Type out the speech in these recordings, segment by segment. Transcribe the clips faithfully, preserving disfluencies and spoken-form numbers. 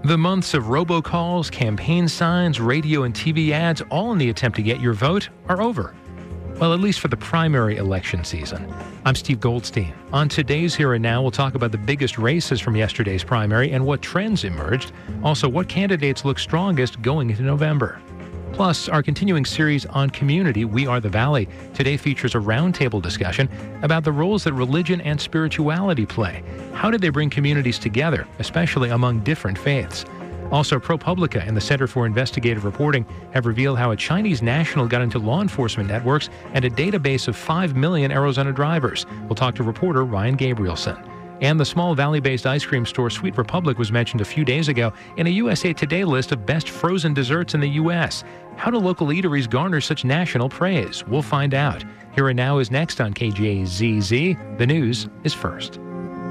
The months of robocalls, campaign signs, radio and T V ads, all in the attempt to get your vote, are over. Well, at least for the primary election season. I'm Steve Goldstein. On today's Here and Now, we'll talk about the biggest races from yesterday's primary and what trends emerged. Also, what candidates look strongest going into November. Plus, our continuing series on community, We Are the Valley, today features a roundtable discussion about the roles that religion and spirituality play. How did they bring communities together, especially among different faiths? Also, ProPublica and the Center for Investigative Reporting have revealed how a Chinese national got into law enforcement networks and a database of five million Arizona drivers. We'll talk to reporter Ryan Gabrielson. And the small valley-based ice cream store Sweet Republic was mentioned a few days ago in a U S A Today list of best frozen desserts in the U S. How do local eateries garner such national praise? We'll find out. Here and Now is next on K J Z Z. The news is first.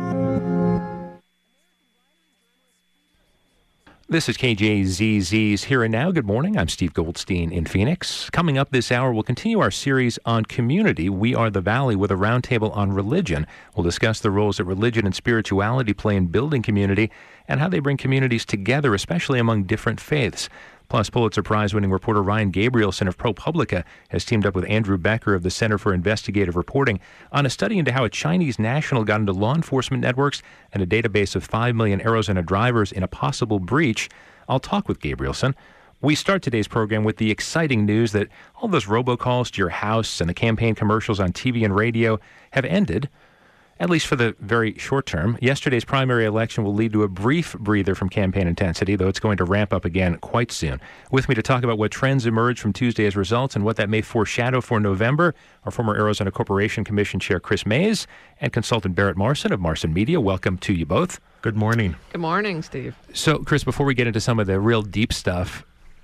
This is K J Z Z's Here and Now. Good morning. I'm Steve Goldstein in Phoenix. Coming up this hour, we'll continue our series on community, We Are the Valley, with a roundtable on religion. We'll discuss the roles that religion and spirituality play in building community and how they bring communities together, especially among different faiths. Plus, Pulitzer Prize-winning reporter Ryan Gabrielson of ProPublica has teamed up with Andrew Becker of the Center for Investigative Reporting on a study into how a Chinese national got into law enforcement networks and a database of five million Arizona drivers in a possible breach. I'll talk with Gabrielson. We start today's program with the exciting news that all those robocalls to your house and the campaign commercials on T V and radio have ended, at least for the very short term. Yesterday's primary election will lead to a brief breather from campaign intensity, though it's going to ramp up again quite soon. With me to talk about what trends emerged from Tuesday's results and what that may foreshadow for November, our former Arizona Corporation Commission Chair Chris Mays and consultant Barrett Marson of Marson Media. Welcome to you both. Good morning. Good morning, Steve. So, Chris, before we get into some of the real deep stuff,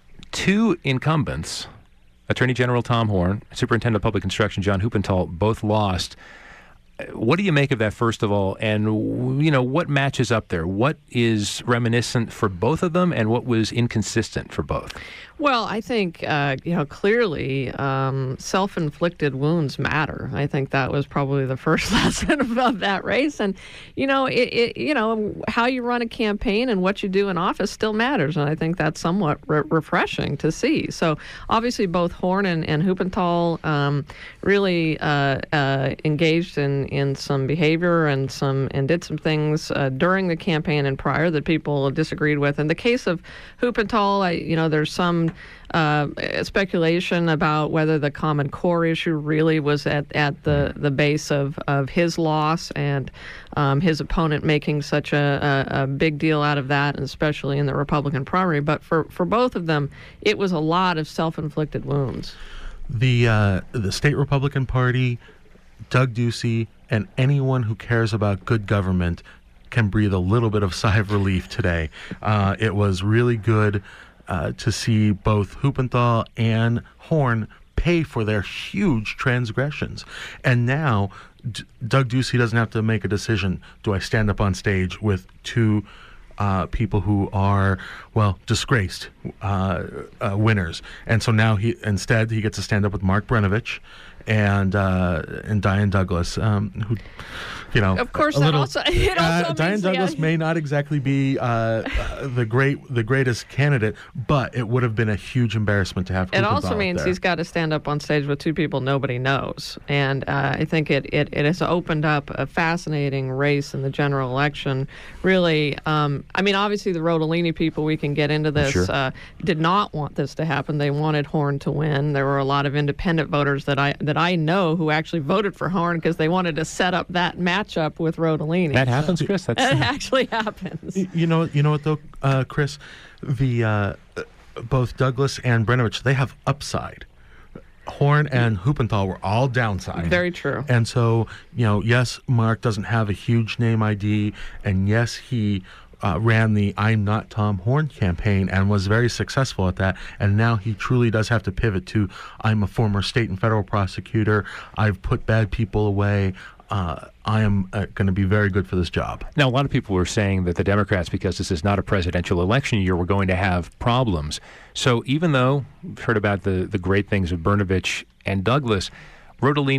two incumbents, Attorney General Tom Horne, Superintendent of Public Instruction John Huppenthal, both lost. What do you make of that, first of all, and, you know, what matches up there? What is reminiscent for both of them, and what was inconsistent for both? Well, I think, uh, you know, clearly um, self-inflicted wounds matter. I think that was probably the first lesson about that race. And, you know, it, it, you know, how you run a campaign and what you do in office still matters. And I think that's somewhat re- refreshing to see. So, obviously, both Horne and, and Huppenthal um, really uh, uh, engaged in, in some behavior and some and did some things uh, during the campaign and prior that people disagreed with. In the case of Huppenthal, I, you know, there's some Uh, speculation about whether the Common Core issue really was at, at the, the base of, of his loss and um, his opponent making such a, a, a big deal out of that, and especially in the Republican primary. But for, for both of them, it was a lot of self-inflicted wounds. The uh, the state Republican Party, Doug Ducey, and anyone who cares about good government can breathe a little bit of sigh of relief today. Uh, it was really good Uh, to see both Huppenthal and Horne pay for their huge transgressions. And now D- Doug Ducey doesn't have to make a decision. Do I stand up on stage with two uh, people who are, well, disgraced uh, uh, winners? And so now he instead he gets to stand up with Mark Brnovich and uh, and Diane Douglas, um, who, you know, of course, a that little, also, it also uh, Diane means, Douglas yeah. may not exactly be uh, uh, the great the greatest candidate, but it would have been a huge embarrassment to have. It also Huppenthal means there. he's got to stand up on stage with two people nobody knows, and uh, I think it, it it has opened up a fascinating race in the general election. Really, um, I mean, obviously the Rodolini people, we can get into this, Sure. uh, did not want this to happen. They wanted Horne to win. There were a lot of independent voters that I that I know who actually voted for Horne because they wanted to set up that matchup with Rodolini. That happens, Chris? That's It actually happens. Y- You know, you know what though, uh, Chris, the uh, both Douglas and Brnovich, they have upside. Horne and Huppenthal were all downside. Very true. And so, you know, yes, Mark doesn't have a huge name I D, and yes, he uh, ran the I'm Not Tom Horne campaign and was very successful at that. And now he truly does have to pivot to I'm a former state and federal prosecutor. I've put bad people away. Uh, I am uh, going to be very good for this job. Now, a lot of people were saying that the Democrats, because this is not a presidential election year, were going to have problems. So even though we've heard about the, the great things of Brnovich and Douglas, Rodolini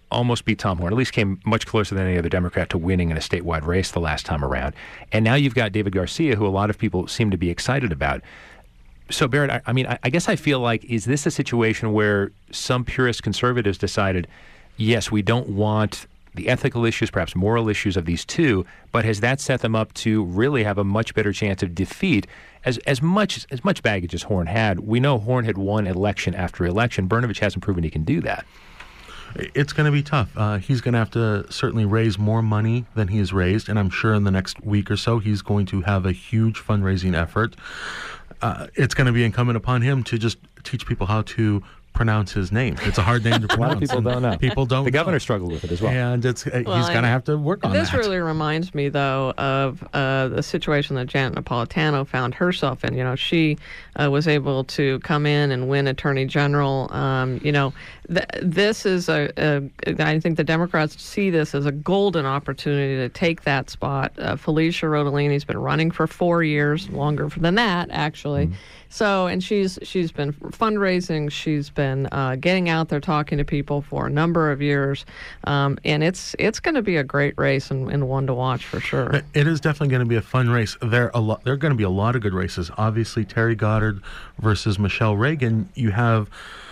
almost beat Tom Horne, at least came much closer than any other Democrat to winning in a statewide race the last time around. And now you've got David Garcia, who a lot of people seem to be excited about. So, Barrett, I, I mean, I, I guess I feel like, is this a situation where some purist conservatives decided, yes, we don't want the ethical issues, perhaps moral issues of these two, but has that set them up to really have a much better chance of defeat? As as much as much baggage as Horne had, we know Horne had won election after election. Brnovich hasn't proven he can do that. It's going to be tough. Uh, he's going to have to certainly raise more money than he has raised, and I'm sure in the next week or so he's going to have a huge fundraising effort. Uh, it's going to be incumbent upon him to just teach people how to pronounce his name. It's a hard name to pronounce. A lot of people don't know. People don't. The governor know. struggled with it as well. And it's uh, Well, he's going to have to work on this that. This really reminds me, though, of uh, the situation that Janet Napolitano found herself in. You know, she uh, was able to come in and win Attorney General. Um, you know, th- this is a, a. I think the Democrats see this as a golden opportunity to take that spot. Uh, Felicia Rodolini's been running for four years, longer than that, actually. Mm-hmm. So, and she's she's been fundraising. She's been uh, getting out there talking to people for a number of years, um, and it's it's going to be a great race and, and one to watch for sure. It is definitely going to be a fun race. There a lot. There are going to be a lot of good races. Obviously, Terry Goddard versus Michelle Reagan. You have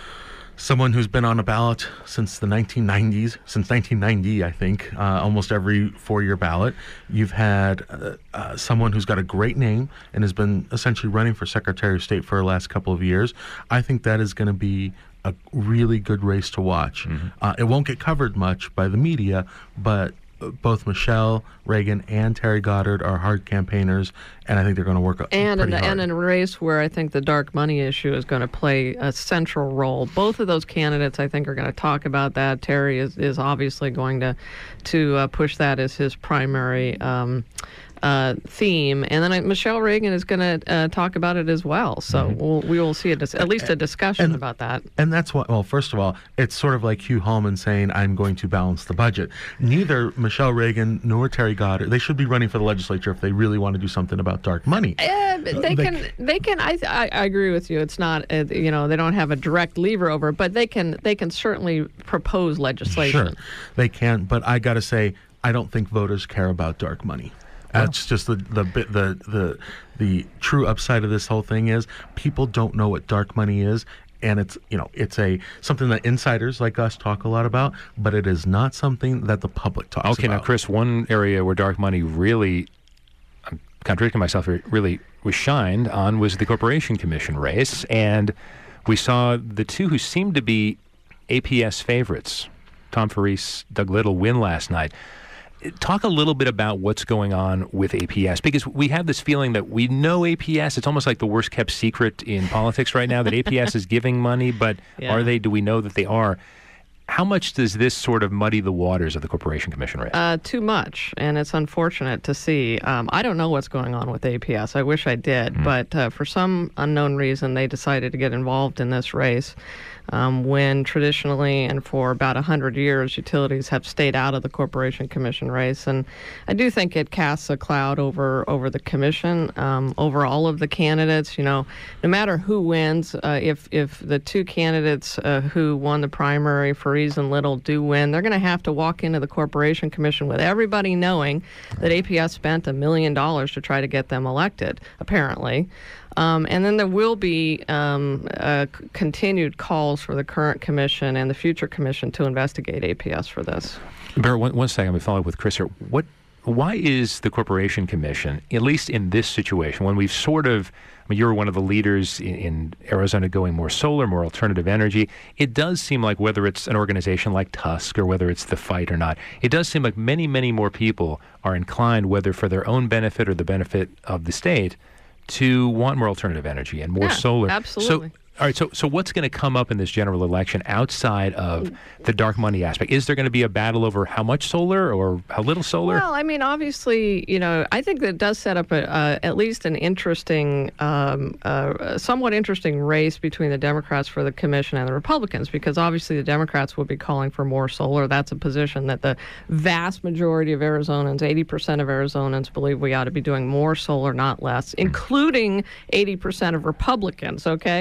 someone who's been on a ballot since the nineteen nineties, since nineteen ninety, I think, uh, almost every four-year ballot. You've had uh, uh, someone who's got a great name and has been essentially running for Secretary of State for the last couple of years. I think that is going to be a really good race to watch. Mm-hmm. Uh, it won't get covered much by the media, but both Michelle Reagan and Terry Goddard are hard campaigners, and I think they're going to work and pretty in, hard. And in a race where I think the dark money issue is going to play a central role. Both of those candidates, I think, are going to talk about that. Terry is, is obviously going to to uh, push that as his primary um, uh, theme, and then I, Michelle Reagan is going to uh, talk about it as well. So mm-hmm. we'll, we will see a dis- at least a discussion and, about that. And that's what. Well, first of all, it's sort of like Hugh Hallman saying, "I'm going to balance the budget." Neither Michelle Reagan nor Terry Goddard, they should be running for the legislature if they really want to do something about dark money. Uh, they, they can. They can. I, I. I agree with you. It's not. Uh, you know, they don't have a direct lever over it, but they can. They can certainly propose legislation. Sure, they can. But I got to say, I don't think voters care about dark money. That's just the the bit the the the true upside of this whole thing is people don't know what dark money is, and it's you know it's a something that insiders like us talk a lot about, but it is not something that the public talks okay, about. Okay, now Chris, one area where dark money really, I'm contradicting myself here, really was shined on was the Corporation Commission race, and we saw the two who seemed to be A P S favorites, Tom Farris, Doug Little, win last night. Talk a little bit about what's going on with A P S, because we have this feeling that we know A P S. It's almost like the worst kept secret in politics right now that A P S is giving money, but yeah. are they? Do we know that they are? How much does this sort of muddy the waters of the Corporation Commission race? Uh, too much, and it's unfortunate to see. Um, I don't know what's going on with A P S. I wish I did, mm. but uh, for some unknown reason, they decided to get involved in this race. Um, when traditionally and for about one hundred years, utilities have stayed out of the Corporation Commission race. And I do think it casts a cloud over, over the commission, um, over all of the candidates. You know, no matter who wins, uh, if, if the two candidates uh, who won the primary, Farris and Little, do win, they're going to have to walk into the Corporation Commission with everybody knowing that A P S spent a million dollars to try to get them elected, apparently. Um, and then there will be um, uh, c- continued calls for the current commission and the future commission to investigate A P S for this. Barrett, one, one second, we follow up with Chris here. What, why is the Corporation Commission, at least in this situation, when we've sort of, I mean, you're one of the leaders in, in Arizona going more solar, more alternative energy. It does seem like whether it's an organization like Tusk or whether it's the fight or not, it does seem like many, many more people are inclined, whether for their own benefit or the benefit of the state, to want more alternative energy and more yeah, solar. Absolutely. So, all right, so so what's going to come up in this general election outside of the dark money aspect? Is there going to be a battle over how much solar or how little solar? Well, I mean, obviously, you know, I think that does set up a, uh, at least an interesting, um, uh, somewhat interesting race between the Democrats for the commission and the Republicans, because obviously the Democrats will be calling for more solar. That's a position that the vast majority of Arizonans, eighty percent of Arizonans, believe we ought to be doing more solar, not less, including eighty percent of Republicans, okay?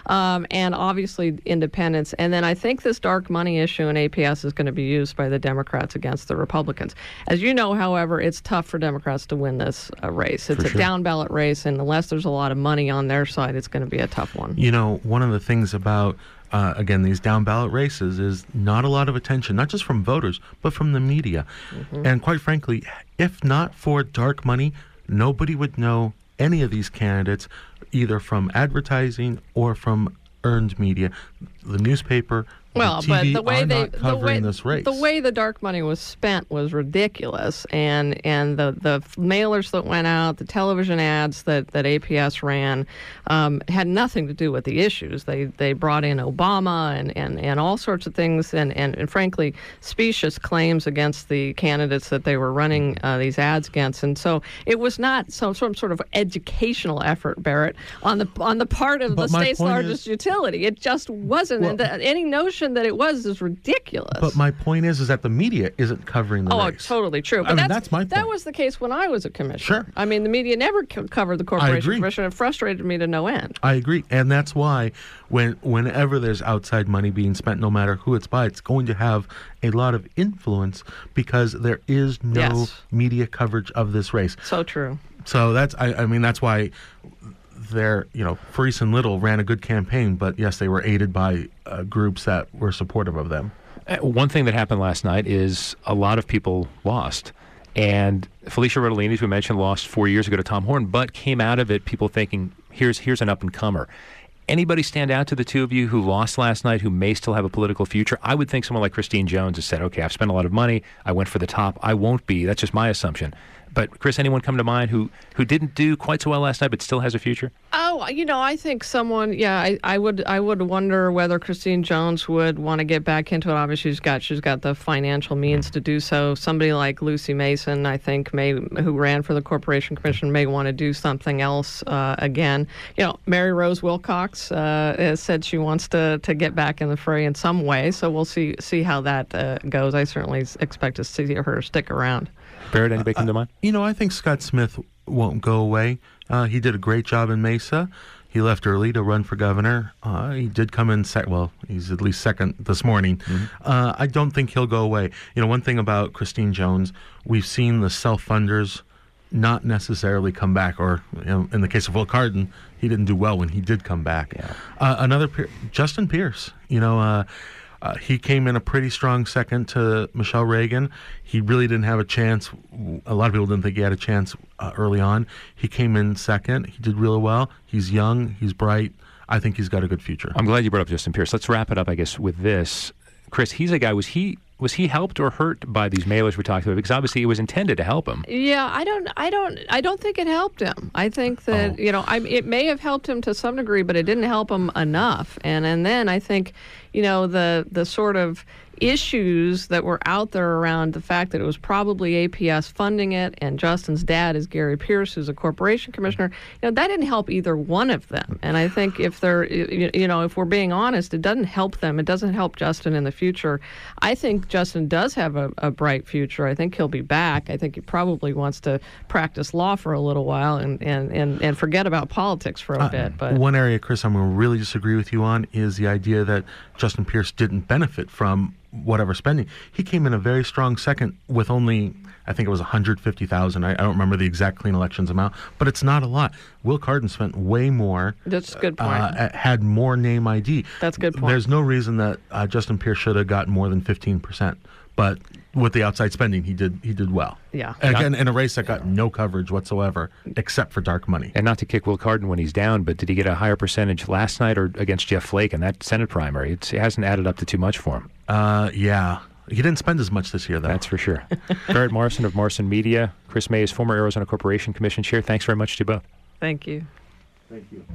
um, and obviously independents. And then I think this dark money issue in A P S is going to be used by the Democrats against the Republicans. As you know, however, it's tough for Democrats to win this uh, race. It's For a sure. down ballot race, and unless there's a lot of money on their side, it's going to be a tough one. You know, one of the things about, uh, again, these down ballot races is not a lot of attention, not just from voters, but from the media. Mm-hmm. And quite frankly, if not for dark money, nobody would know any of these candidates, either from advertising or from earned media. The newspaper, Well, the T V but the way are they not the covering way, this race. the way the dark money was spent was ridiculous, and and the, the mailers that went out, the television ads that, that A P S ran, um, had nothing to do with the issues. They they brought in Obama and, and, and all sorts of things, and, and, and frankly specious claims against the candidates that they were running uh, these ads against, and so it was not some, some sort of educational effort, Barrett, on the on the part of But the my state's point largest is- utility. It just wasn't. Well- and the, any notion that it was is ridiculous. But my point is, is that the media isn't covering the Oh, race. totally true. But I mean, that's, that's my That point. was the case when I was a commissioner. Sure. I mean, the media never co- covered the Corporation agree. Commission. It frustrated me to no end. I agree, and that's why when whenever there's outside money being spent, no matter who it's by, it's going to have a lot of influence because there is no Yes. media coverage of this race. So true. So that's, I, I mean, that's why they're, you know, Freese and Little ran a good campaign, but yes, they were aided by uh, groups that were supportive of them. Uh, One thing that happened last night is a lot of people lost. And Felicia Rodolini, as we mentioned, lost four years ago to Tom Horn, but came out of it people thinking, here's here's an up-and-comer. Anybody stand out to the two of you who lost last night who may still have a political future? I would think someone like Christine Jones has said, okay, I've spent a lot of money. I went for the top. I won't be. That's just my assumption. But, Chris, anyone come to mind who, who didn't do quite so well last night but still has a future? Oh, you know, I think someone, yeah, I, I would I would wonder whether Christine Jones would want to get back into it. Obviously, she's got she's got the financial means to do so. Somebody like Lucy Mason, I think, may who ran for the Corporation Commission, may want to do something else uh, again. You know, Mary Rose Wilcox uh, has said she wants to, to get back in the fray in some way, so we'll see see how that uh, goes. I certainly expect to see her stick around. Barrett, anybody come to mind? You know, I think Scott Smith won't go away. Uh, he did a great job in Mesa. He left early to run for governor. Uh, he did come in sec. Well, he's at least second this morning. Mm-hmm. Uh, I don't think he'll go away. You know, one thing about Christine Jones, we've seen the self-funders not necessarily come back, or you know, in the case of Will Cardin, he didn't do well when he did come back. Yeah. Uh, another, Justin Pierce, you know, uh, Uh, he came in a pretty strong second to Michelle Reagan. He really didn't have a chance. A lot of people didn't think he had a chance uh, early on. He came in second. He did really well. He's young. He's bright. I think he's got a good future. I'm glad you brought up Justin Pierce. Let's wrap it up, I guess, with this. Chris, he's a guy, was he was he helped or hurt by these mailers we talked about? Because obviously it was intended to help him. Yeah, I don't, I don't, I don't think it helped him. I think that Oh. you know, I, it may have helped him to some degree, but it didn't help him enough. And and then I think, you know, the the sort of issues that were out there around the fact that it was probably A P S funding it, and Justin's dad is Gary Pierce, who's a corporation commissioner. You know, that didn't help either one of them. And I think if they're, you you know, if we're being honest, it doesn't help them. It doesn't help Justin in the future. I think Justin does have a, a bright future. I think he'll be back. I think he probably wants to practice law for a little while and, and, and, and forget about politics for a Uh, bit. But one area, Chris, I'm going to really disagree with you on is the idea that Justin Pierce didn't benefit from whatever spending. He came in a very strong second with only, I think it was one hundred fifty thousand dollars. I, I don't remember the exact clean elections amount, but it's not a lot. Will Cardin spent way more. That's a good point. Uh, had more name I D. That's a good point. There's no reason that uh, Justin Pierce should have gotten more than fifteen percent. But with the outside spending, he did he did well. Yeah. Again, in a race that got no coverage whatsoever, except for dark money. And not to kick Will Cardin when he's down, but did he get a higher percentage last night or against Jeff Flake in that Senate primary? It's, it hasn't added up to too much for him. Uh, yeah. He didn't spend as much this year, though. That's for sure. Barrett Morrison of Morrison Media, Chris Mays, former Arizona Corporation Commission Chair. Thanks very much to you both. Thank you. Thank you.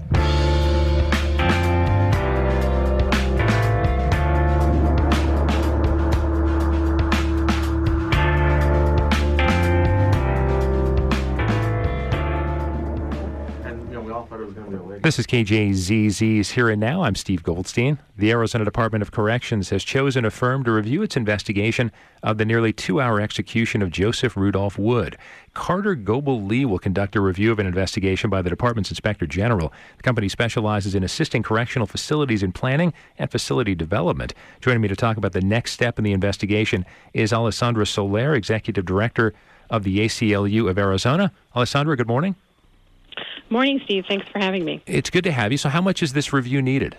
And, you know, we all I thought it was going to be a wig. This is K J Z Z's Here and Now. I'm Steve Goldstein. The Arizona Department of Corrections has chosen a firm to review its investigation of the nearly two-hour execution of Joseph Rudolph Wood. Carter Goebel Lee will conduct a review of an investigation by the department's Inspector General. The company specializes in assisting correctional facilities in planning and facility development. Joining me to talk about the next step in the investigation is Alessandra Soler, Executive Director of the A C L U of Arizona. Alessandra, good morning. Morning, Steve. Thanks for having me. It's good to have you. So how much is this review needed?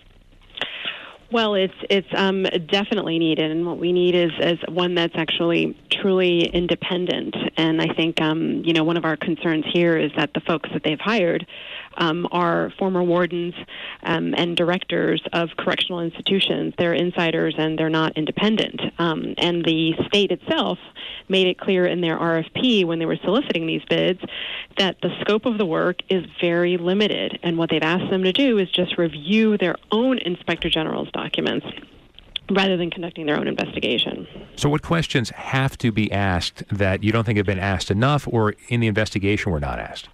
Well, it's it's um, definitely needed, and what we need is, is one that's actually truly independent. And I think um, you know one of our concerns here is that the folks that they've hired um, are former wardens um, and directors of correctional institutions. They're insiders and they're not independent. Um, and the state itself made it clear in their R F P when they were soliciting these bids that the scope of the work is very limited, and what they've asked them to do is just review their own Inspector General's documents rather than conducting their own investigation. So what questions have to be asked that you don't think have been asked enough or in the investigation were not asked?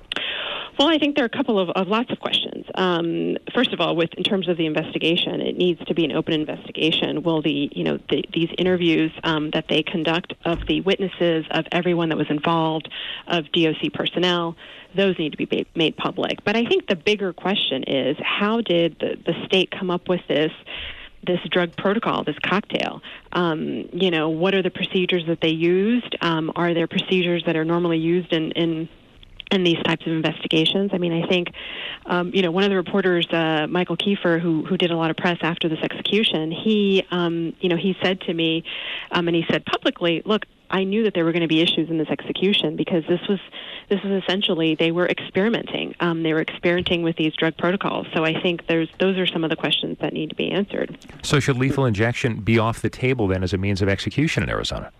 Well, I think there are a couple of, of lots of questions. Um, first of all, with in terms of the investigation, it needs to be an open investigation. Will the you know the, these interviews um, that they conduct of the witnesses, of everyone that was involved, of D O C personnel, those need to be made public. But I think the bigger question is, how did the, the state come up with this this drug protocol, this cocktail? Um, you know, what are the procedures that they used? Um, are there procedures that are normally used in, in in these types of investigations? I mean, I think, um, you know, one of the reporters, uh, Michael Kiefer, who who did a lot of press after this execution, he, um, you know, he said to me, um, and he said publicly, look, I knew that there were going to be issues in this execution because this was this was essentially, they were experimenting. Um, they were experimenting with these drug protocols. So I think there's those are some of the questions that need to be answered. So should lethal injection be off the table then as a means of execution in Arizona?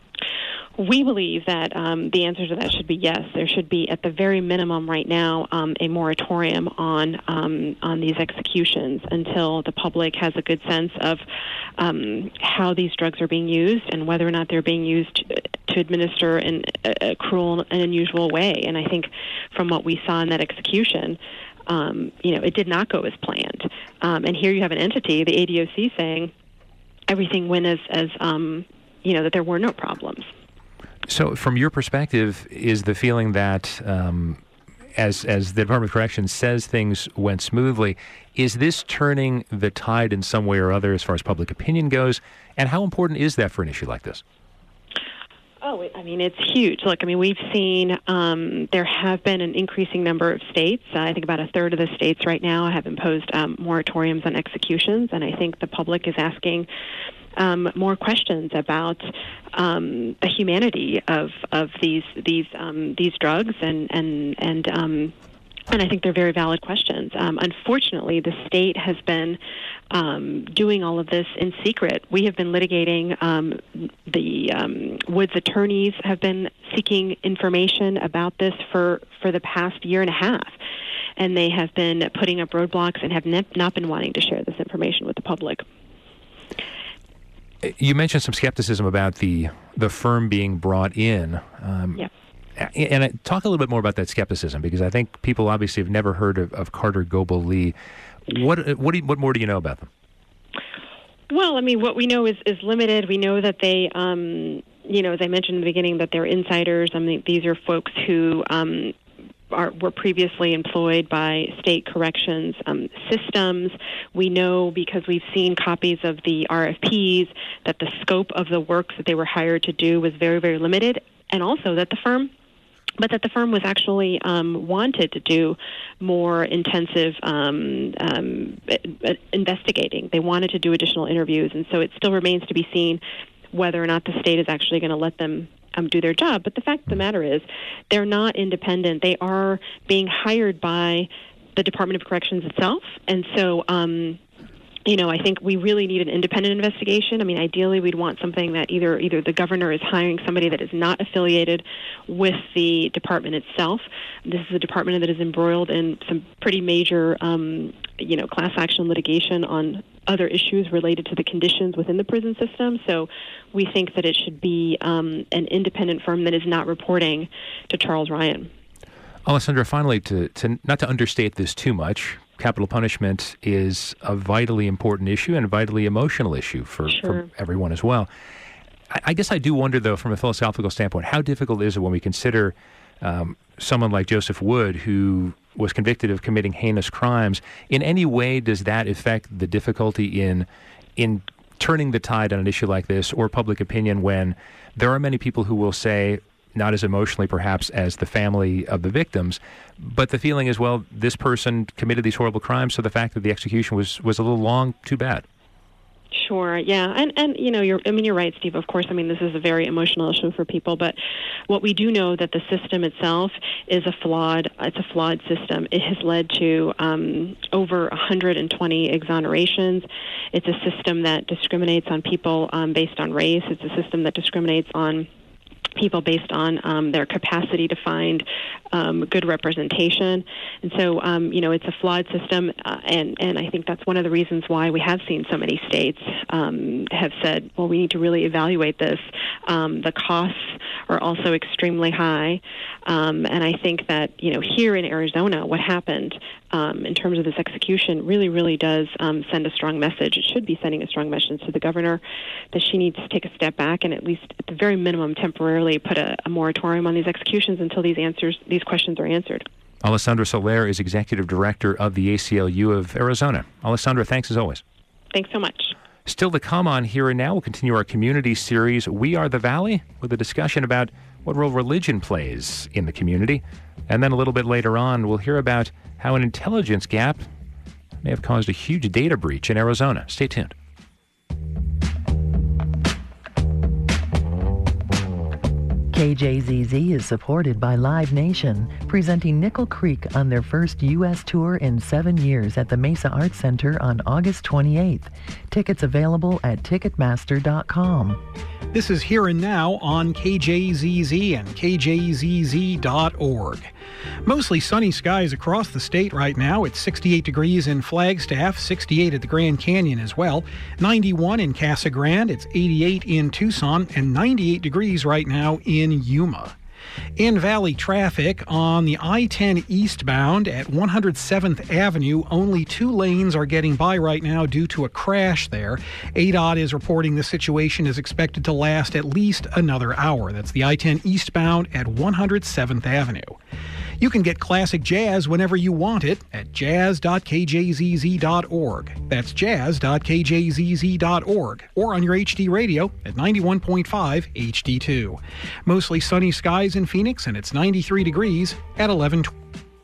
We believe that um, the answer to that should be yes. There should be, at the very minimum right now, um, a moratorium on um, on these executions until the public has a good sense of um, how these drugs are being used and whether or not they're being used to, to administer in a, a cruel and unusual way. And I think from what we saw in that execution, um, you know, it did not go as planned. Um, and here you have an entity, the A D O C, saying everything went as, as um, you know, that there were no problems. So from your perspective, is the feeling that um, as as the Department of Corrections says things went smoothly, is this turning the tide in some way or other as far as public opinion goes? And how important is that for an issue like this? Oh, I mean, it's huge. Look, I mean, we've seen um, there have been an increasing number of states. Uh, I think about a third of the states right now have imposed um, moratoriums on executions, and I think the public is asking Um, more questions about um, the humanity of of these these um, these drugs, and and and um, and I think they're very valid questions. Um, unfortunately, the state has been um, doing all of this in secret. We have been litigating. Um, the um, Woods attorneys have been seeking information about this for for the past year and a half, and they have been putting up roadblocks and have ne- not been wanting to share this information with the public. You mentioned some skepticism about the the firm being brought in. Um, yeah. And I, talk a little bit more about that skepticism, because I think people obviously have never heard of, of Carter Goebel Lee. What what, do you, what more do you know about them? Well, I mean, what we know is, is limited. We know that they, um, you know, as I mentioned in the beginning, that they're insiders. I mean, these are folks who um, Are, were previously employed by state corrections um, systems. We know, because we've seen copies of the R F Ps, that the scope of the work that they were hired to do was very, very limited, and also that the firm, but that the firm was actually um, wanted to do more intensive um, um, investigating. They wanted to do additional interviews, and so it still remains to be seen whether or not the state is actually going to let them Um, do their job. But the fact of the matter is, they're not independent. They are being hired by the Department of Corrections itself. And so, um, you know, I think we really need an independent investigation. I mean, ideally, we'd want something that either either the governor is hiring somebody that is not affiliated with the department itself. This is a department that is embroiled in some pretty major, um, you know, class action litigation on other issues related to the conditions within the prison system. So we think that it should be um, an independent firm that is not reporting to Charles Ryan. Alessandra, finally, to, to not to understate this too much, capital punishment is a vitally important issue and a vitally emotional issue for, Sure. for everyone as well. I, I guess I do wonder, though, from a philosophical standpoint, how difficult is it when we consider um, someone like Joseph Wood, who was convicted of committing heinous crimes? In any way, does that affect the difficulty in in turning the tide on an issue like this, or public opinion, when there are many people who will say, not as emotionally perhaps as the family of the victims, but the feeling is, well, this person committed these horrible crimes, so the fact that the execution was, was a little long, too bad. Sure, yeah, and and you know, you're I mean, you're right, Steve. Of course, I mean, this is a very emotional issue for people. But what we do know that the system itself is a flawed. It's a flawed system. It has led to um, over one hundred twenty exonerations. It's a system that discriminates on people um, based on race. It's a system that discriminates on people based on um, their capacity to find um, good representation. And so, um, you know, it's a flawed system, uh, and, and I think that's one of the reasons why we have seen so many states um, have said, well, we need to really evaluate this. Um, the costs are also extremely high, um, and I think that, you know, here in Arizona, what happened um, in terms of this execution really, really does um, send a strong message. It should be sending a strong message to the governor that she needs to take a step back and at least, at the very minimum, temporarily put a, a moratorium on these executions until these answers, these questions are answered. Alessandra Soler is Executive Director of the A C L U of Arizona. Alessandra, thanks as always. Thanks so much. Still to come on Here and Now, we'll continue our community series, We Are the Valley, with a discussion about what role religion plays in the community. And then a little bit later on, we'll hear about how an intelligence gap may have caused a huge data breach in Arizona. Stay tuned. K J Z Z is supported by Live Nation, presenting Nickel Creek on their first U S tour in seven years at the Mesa Arts Center on August twenty-eighth. Tickets available at Ticketmaster dot com. This is Here and Now on K J Z Z and K J Z Z dot org. Mostly sunny skies across the state right now. It's sixty-eight degrees in Flagstaff, sixty-eight at the Grand Canyon as well, ninety-one in Casa Grande, it's eighty-eight in Tucson, and ninety-eight degrees right now in Yuma. In Valley traffic on the I ten eastbound at one hundred seventh Avenue, only two lanes are getting by right now due to a crash there. A D O T is reporting the situation is expected to last at least another hour. That's the I ten eastbound at one hundred seventh Avenue. You can get classic jazz whenever you want it at jazz dot K J Z Z dot org. That's jazz dot K J Z Z dot org, or on your H D radio at ninety-one point five H D two. Mostly sunny skies in Phoenix, and it's ninety-three degrees at eleven twenty.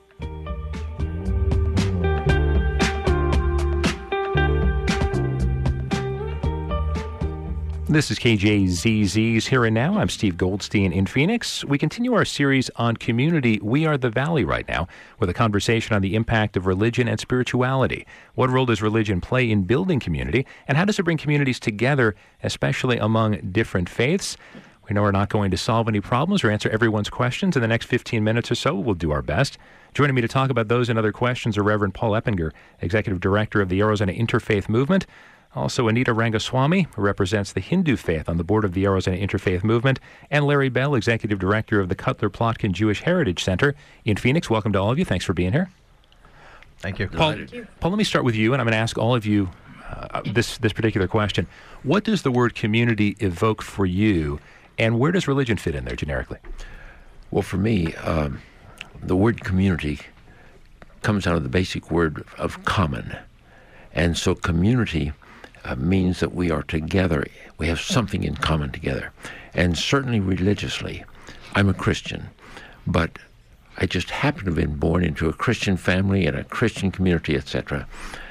This is K J Z Z's Here and Now. I'm Steve Goldstein in Phoenix. We continue our series on community, We Are the Valley, right now, with a conversation on the impact of religion and spirituality. What role does religion play in building community, and how does it bring communities together, especially among different faiths? We know we're not going to solve any problems or answer everyone's questions in the next fifteen minutes or so. We'll do our best. Joining me to talk about those and other questions are Reverend Paul Eppinger, Executive Director of the Arizona Interfaith Movement. Also, Anita Rangaswamy, who represents the Hindu faith on the board of the Arizona Interfaith Movement, and Larry Bell, Executive Director of the Cutler Plotkin Jewish Heritage Center in Phoenix. Welcome to all of you. Thanks for being here. Thank you. Paul, Paul, let me start with you, and I'm going to ask all of you uh, this, this particular question. What does the word community evoke for you, and where does religion fit in there generically? Well, for me, um, the word community comes out of the basic word of common. And so community uh, means that we are together. We have something in common together. And certainly religiously, I'm a Christian, but I just happen to have been born into a Christian family and a Christian community, et cetera.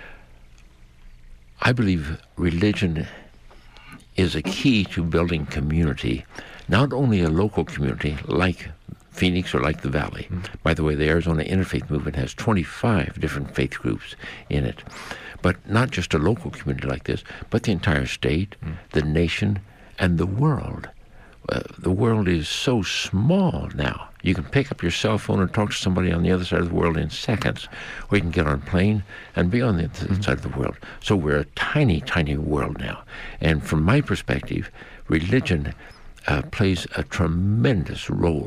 I believe religion is a key to building community, not only a local community like Phoenix or like the Valley. Mm. By the way, the Arizona Interfaith Movement has twenty-five different faith groups in it. But not just a local community like this, but the entire state, mm. the nation, and the world. Uh, the world is so small now. You can pick up your cell phone and talk to somebody on the other side of the world in seconds, or you can get on a plane and be on the other mm-hmm. side of the world. So we're a tiny, tiny world now. And from my perspective, religion uh, plays a tremendous role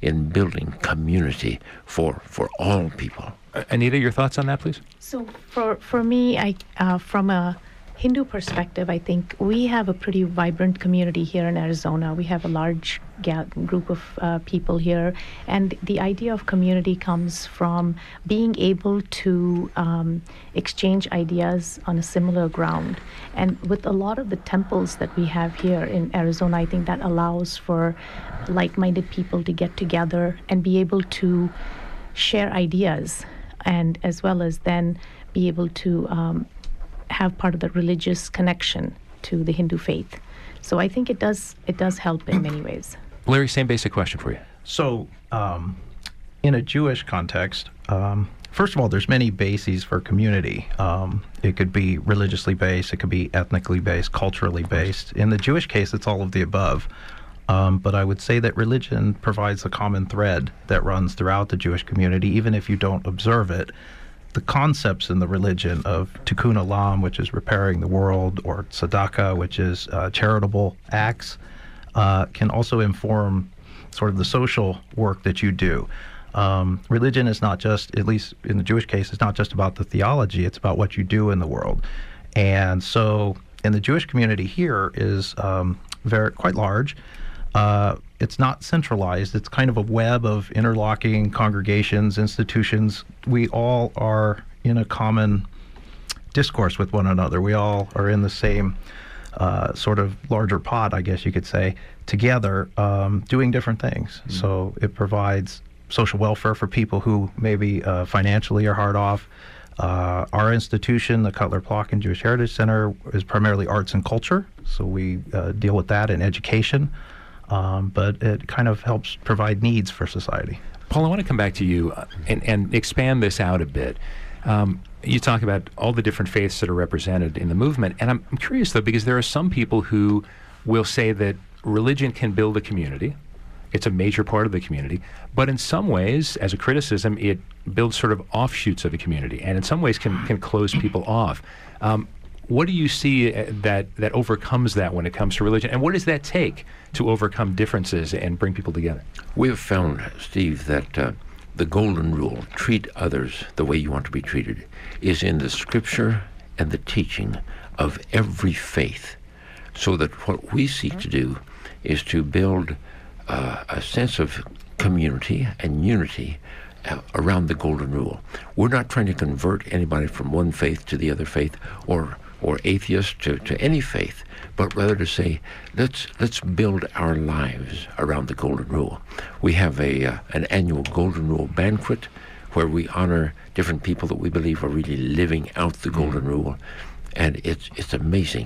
in building community for, for all people. Uh, Anita, your thoughts on that, please? So for, for me, I uh, from a Hindu perspective, I think we have a pretty vibrant community here in Arizona. We have a large ga- group of uh, people here, and the idea of community comes from being able to um, exchange ideas on a similar ground. And with a lot of the temples that we have here in Arizona, I think that allows for like-minded people to get together and be able to share ideas, and as well as then be able to um, have part of the religious connection to the Hindu faith. So I think it does it does help in many ways. Larry, same basic question for you. So, um, in a Jewish context, um, first of all, there's many bases for community. Um, it could be religiously based, it could be ethnically based, culturally based. In the Jewish case, it's all of the above. Um, but I would say that religion provides a common thread that runs throughout the Jewish community, even if you don't observe it. The concepts in the religion of tikkun olam, which is repairing the world, or tzedakah, which is uh, charitable acts, uh, can also inform sort of the social work that you do. Um, religion is not just, at least in the Jewish case, it's not just about the theology, it's about what you do in the world. And so in the Jewish community here is um, very quite large. Uh, it's not centralized. It's kind of a web of interlocking congregations, institutions. We all are in a common discourse with one another. We all are in the same uh, sort of larger pot, I guess you could say, together, um, doing different things. Mm-hmm. So it provides social welfare for people who maybe uh, financially are hard off. Uh, our institution, the Cutler Plotkin Jewish Heritage Center, is primarily arts and culture. So we uh, deal with that in education. Um, but it kind of helps provide needs for society. Paul, I want to come back to you and, and expand this out a bit. Um, you talk about all the different faiths that are represented in the movement, and I'm, I'm curious, though, because there are some people who will say that religion can build a community. It's a major part of the community, but in some ways, as a criticism, it builds sort of offshoots of a community, and in some ways can, can close people off. Um, What do you see that, that overcomes that when it comes to religion? And what does that take to overcome differences and bring people together? We have found, Steve, that uh, the golden rule, treat others the way you want to be treated, is in the scripture and the teaching of every faith. So that what we seek to do is to build uh, a sense of community and unity uh, around the golden rule. We're not trying to convert anybody from one faith to the other faith, or or atheist to, to any faith, but rather to say, let's let's build our lives around the Golden Rule. We have a uh, an annual Golden Rule banquet where we honor different people that we believe are really living out the Golden Rule, and it's it's amazing.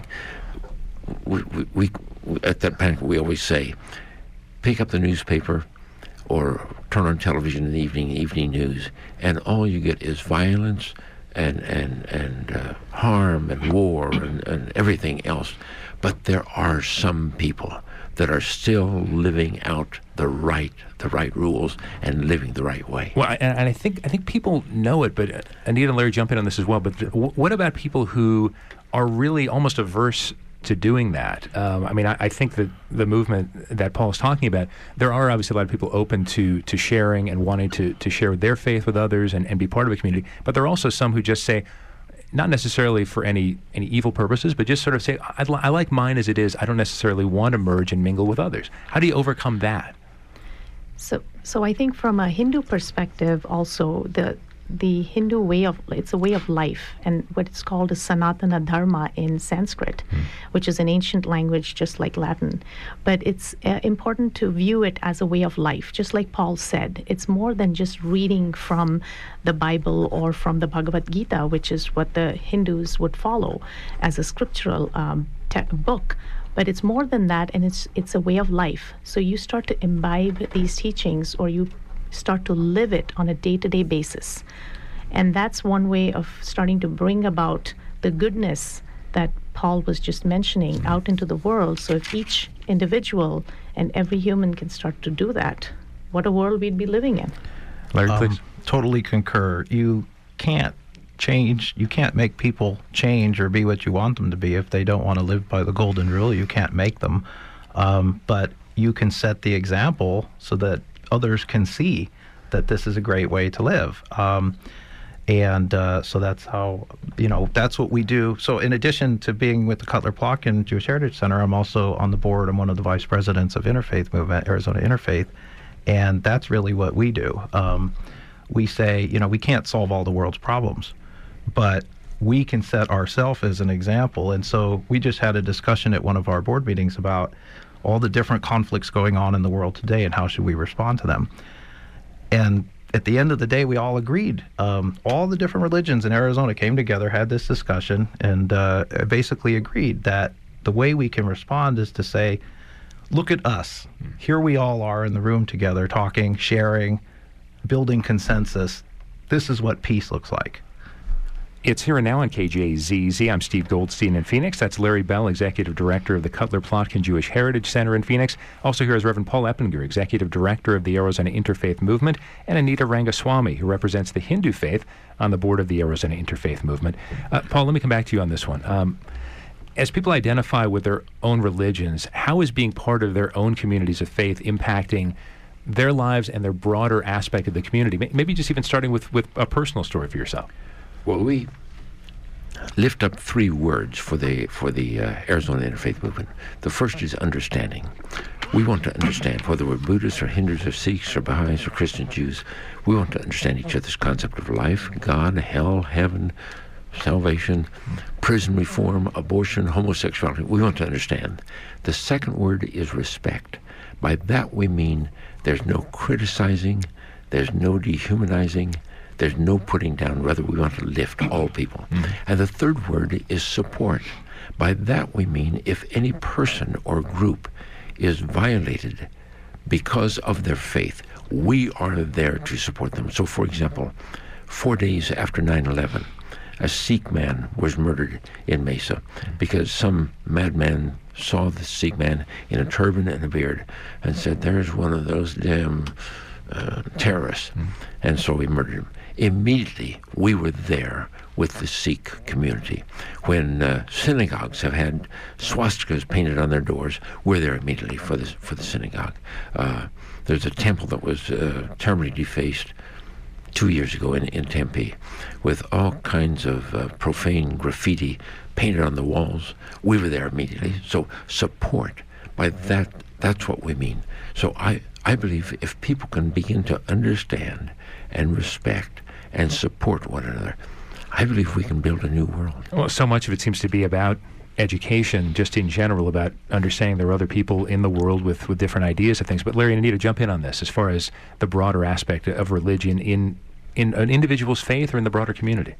We, we, we at that banquet we always say, pick up the newspaper or turn on television in the evening, evening news, and all you get is violence and and and uh, harm and war and, and everything else. But there are some people that are still living out the right the right rules and living the right way. Well, and, and I think I think people know it, but uh, Anita and Larry jump in on this as well. But w- what about people who are really almost averse to doing that? Um, I mean, I, I think that the movement that Paul is talking about, there are obviously a lot of people open to to sharing and wanting to, to share their faith with others and, and be part of a community. But there are also some who just say, not necessarily for any, any evil purposes, but just sort of say, I, li- I like mine as it is. I don't necessarily want to merge and mingle with others. How do you overcome that? So, so I think from a Hindu perspective, also the the Hindu way of, it's a way of life, and what it's called is Sanatana Dharma in Sanskrit, mm. which is an ancient language just like Latin. But it's uh, important to view it as a way of life, just like Paul said. It's more than just reading from the Bible or from the Bhagavad Gita, which is what the Hindus would follow as a scriptural um, te- book. But it's more than that, and it's it's a way of life. So you start to imbibe these teachings, or you start to live it on a day-to-day basis. And that's one way of starting to bring about the goodness that Paul was just mentioning out into the world. So if each individual and every human can start to do that, what a world we'd be living in. Larry, um, please. Totally concur. You can't change, you can't make people change or be what you want them to be if they don't want to live by the golden rule. You can't make them. Um, but you can set the example so that others can see that this is a great way to live. Um, and uh, so that's how, you know, that's what we do. So in addition to being with the Cutler Plotkin Jewish Heritage Center, I'm also on the board. I'm one of the vice presidents of Interfaith Movement, Arizona Interfaith. And that's really what we do. Um, we say, you know, we can't solve all the world's problems, but we can set ourselves as an example. And so we just had a discussion at one of our board meetings about all the different conflicts going on in the world today and how should we respond to them. And at the end of the day, we all agreed. Um, all the different religions in Arizona came together, had this discussion, and uh, basically agreed that the way we can respond is to say, look at us. Here we all are in the room together, talking, sharing, building consensus. This is what peace looks like. It's Here and Now on K J Z Z. I'm Steve Goldstein in Phoenix. That's Larry Bell, Executive Director of the Cutler Plotkin Jewish Heritage Center in Phoenix. Also here is Reverend Paul Eppinger, Executive Director of the Arizona Interfaith Movement, and Anita Rangaswamy, who represents the Hindu faith on the board of the Arizona Interfaith Movement. Uh, Paul, let me come back to you on this one. Um, as people identify with their own religions, how is being part of their own communities of faith impacting their lives and their broader aspect of the community? Maybe just even starting with, with a personal story for yourself. Well, we lift up three words for the for the uh, Arizona Interfaith Movement. The first is understanding. We want to understand, whether we're Buddhists or Hindus or Sikhs or Baha'is or Christian Jews, we want to understand each other's concept of life, God, hell, heaven, salvation, prison reform, abortion, homosexuality. We want to understand. The second word is respect. By that we mean there's no criticizing, there's no dehumanizing, there's no putting down. Rather, we want to lift all people. Mm-hmm. And the third word is support. By that we mean if any person or group is violated because of their faith, we are there to support them. So, for example, four days after nine eleven, a Sikh man was murdered in Mesa because some madman saw the Sikh man in a turban and a beard and said, there's one of those damn uh, terrorists. Mm. And so he murdered him. Immediately, we were there with the Sikh community. When uh, synagogues have had swastikas painted on their doors, we're there immediately for the, for the synagogue. Uh, there's a temple that was uh, terribly defaced two years ago in, in Tempe with all kinds of uh, profane graffiti painted on the walls. We were there immediately. So support, by that, that's what we mean. So I, I believe if people can begin to understand and respect and support one another, I believe we can build a new world. Well, so much of it seems to be about education, just in general, about understanding there are other people in the world with, with different ideas of things. But Larry and Anita, jump in on this as far as the broader aspect of religion in, in an individual's faith or in the broader community.